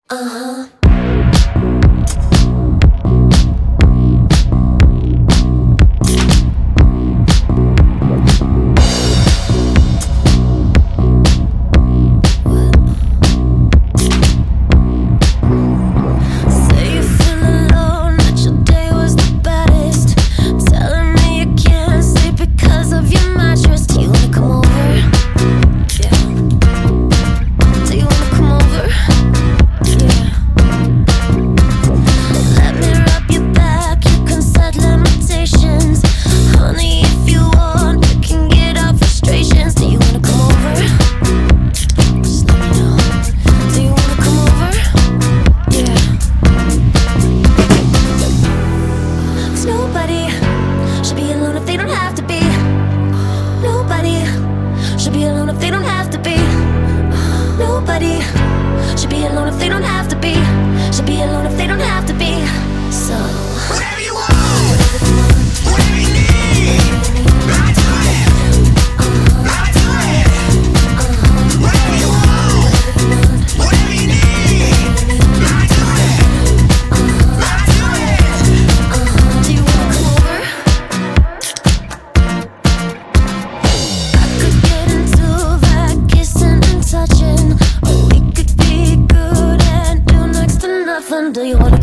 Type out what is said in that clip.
Uh-huh. Nobody should be alone if they don't have to be. Nobody should be alone if they don't have to be. Nobody should be alone if they don't have to be. Should be alone if they don't have to be. So whatever you want, whatever you need, I do it. I do it. Whatever you want, whatever you need, I do it. I do it. Do you wanna come over? I could get into that kissing and touching, or we could be good and do next to nothing. Do you wanna